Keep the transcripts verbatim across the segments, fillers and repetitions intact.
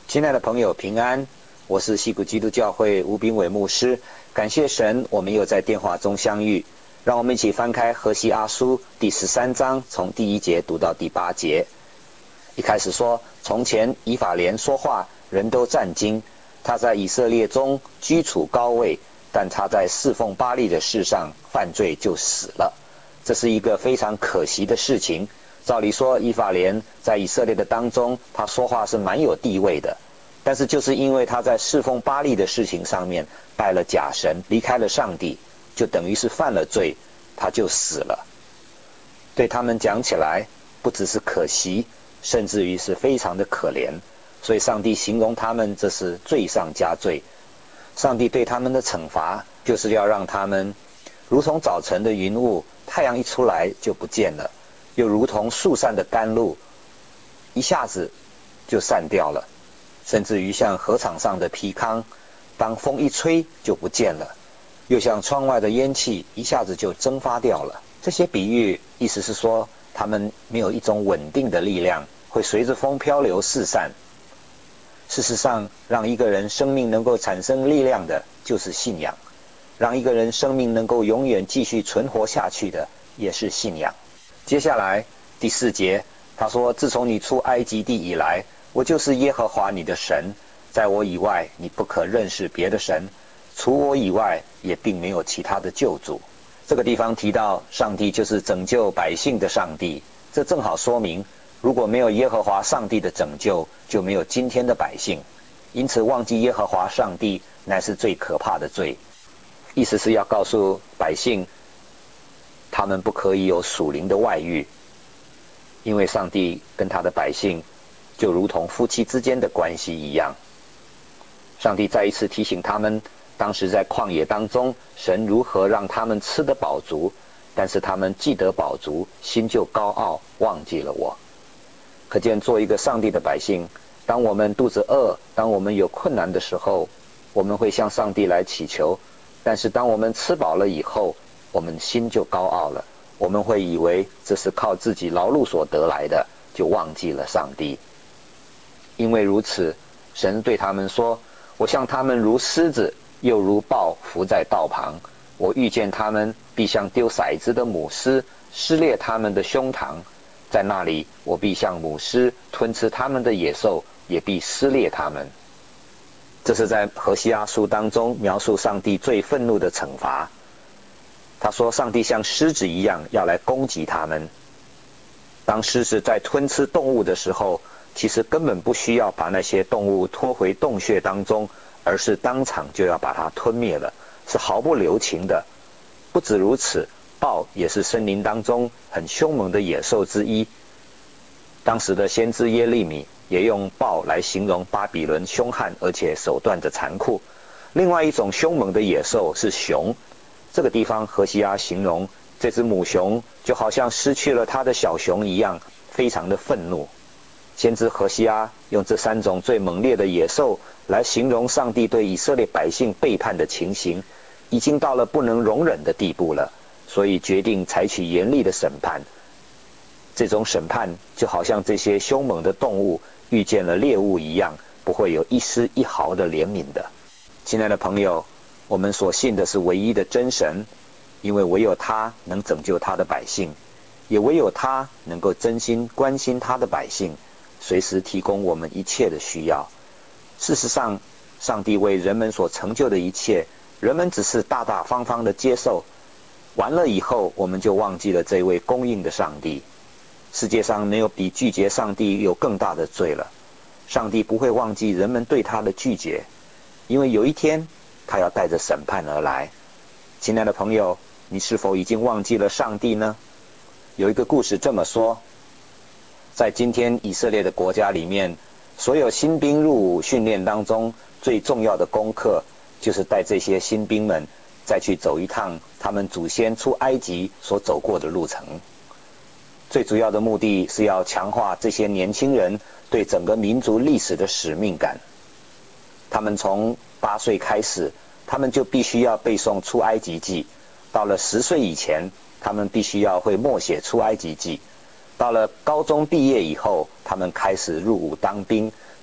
亲爱的朋友，平安，我是矽谷基督教会吴炳伟牧师。感谢神，我们又在电话中相遇。让我们一起翻开何西阿书第十三章，从第一节读到第八节。一开始说，从前以法莲说话，人都战惊，他在以色列中居处高位，但他在侍奉巴力的事上犯罪就死了。这是一个非常可惜的事情。照理说，以法莲在以色列的当中，他说话是蛮有地位的，但是就是因为他在侍奉巴力的事情上面拜了假神，离开了上帝，就等于是犯了罪，他就死了。对他们讲起来，不只是可惜，甚至于是非常的可怜。所以上帝形容他们这是罪上加罪。上帝对他们的惩罚，就是要让他们如同早晨的云雾，太阳一出来就不见了，又如同树上的甘露，一下子就散掉了，甚至于像禾场上的秕糠，当风一吹就不见了，又像窗外的烟气，一下子就蒸发掉了。这些比喻意思是说，他们没有一种稳定的力量，会随着风漂流四散。事实上，让一个人生命能够产生力量的就是信仰，让一个人生命能够永远继续存活下去的也是信仰。接下来第四节，他说，自从你出埃及地以来，我就是耶和华你的神，在我以外你不可认识别的神，除我以外也并没有其他的救主。这个地方提到上帝就是拯救百姓的上帝，这正好说明，如果没有耶和华上帝的拯救，就没有今天的百姓。因此忘记耶和华上帝乃是最可怕的罪。意思是要告诉百姓，他们不可以有属灵的外遇，因为上帝跟他的百姓就如同夫妻之间的关系一样。上帝再一次提醒他们，当时在旷野当中，神如何让他们吃得饱足，但是他们既得饱足，心就高傲，忘记了我。可见做一个上帝的百姓，当我们肚子饿，当我们有困难的时候，我们会向上帝来祈求，但是当我们吃饱了以后，我们心就高傲了，我们会以为这是靠自己劳碌所得来的，就忘记了上帝。因为如此，神对他们说，我向他们如狮子，又如豹伏在道旁，我遇见他们，必像丢骰子的母狮，撕裂他们的胸膛，在那里我必像母狮吞吃他们的野兽，也必撕裂他们。这是在何西阿书当中描述上帝最愤怒的惩罚。他说上帝像狮子一样要来攻击他们。当狮子在吞吃动物的时候，其实根本不需要把那些动物拖回洞穴当中，而是当场就要把它吞灭了，是毫不留情的。不止如此，豹也是森林当中很凶猛的野兽之一。当时的先知耶利米也用豹来形容巴比伦凶悍而且手段的残酷。另外一种凶猛的野兽是熊，这个地方何西阿形容这只母熊就好像失去了它的小熊一样，非常的愤怒。先知何西阿用这三种最猛烈的野兽来形容上帝对以色列百姓背叛的情形，已经到了不能容忍的地步了，所以决定采取严厉的审判。这种审判就好像这些凶猛的动物遇见了猎物一样，不会有一丝一毫的怜悯的。亲爱的朋友，我们所信的是唯一的真神，因为唯有他能拯救他的百姓，也唯有他能够真心关心他的百姓，随时提供我们一切的需要。事实上，上帝为人们所成就的一切，人们只是大大方方的接受，完了以后我们就忘记了这位供应的上帝。世界上没有比拒绝上帝有更大的罪了。上帝不会忘记人们对他的拒绝，因为有一天他要带着审判而来。亲爱的朋友，你是否已经忘记了上帝呢？有一个故事这么说，在今天以色列的国家里面，所有新兵入伍训练当中，最重要的功课就是带这些新兵们再去走一趟他们祖先出埃及所走过的路程。最主要的目的是要强化这些年轻人对整个民族历史的使命感。他们从八岁开始，他们就必须要背诵出埃及记，到了十岁以前，他们必须要会默写出埃及记，到了高中毕业以后，他们开始入伍当兵，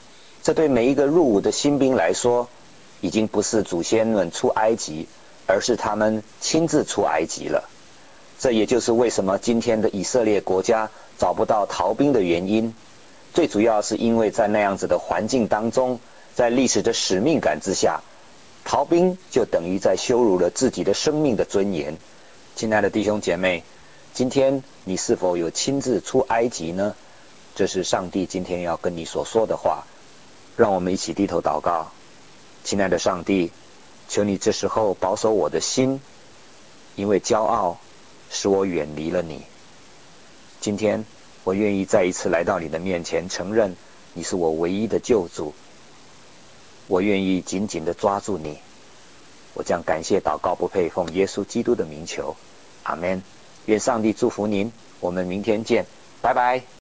这对每一个入伍的新兵来说，已经不是祖先们出埃及，而是他们亲自出埃及了。这也就是为什么今天的以色列国家找不到逃兵的原因，最主要是因为在那样子的环境当中，在历史的使命感之下，逃兵就等于在羞辱了自己的生命的尊严。亲爱的弟兄姐妹，今天你是否有亲自出埃及呢？这是上帝今天要跟你所说的话。让我们一起低头祷告。亲爱的上帝，求你这时候保守我的心，因为骄傲使我远离了你。今天我愿意再一次来到你的面前，承认你是我唯一的救主。我愿意紧紧地抓住你。我将感谢祷告不配，奉耶稣基督的名求，阿们。愿上帝祝福您，我们明天见，拜拜。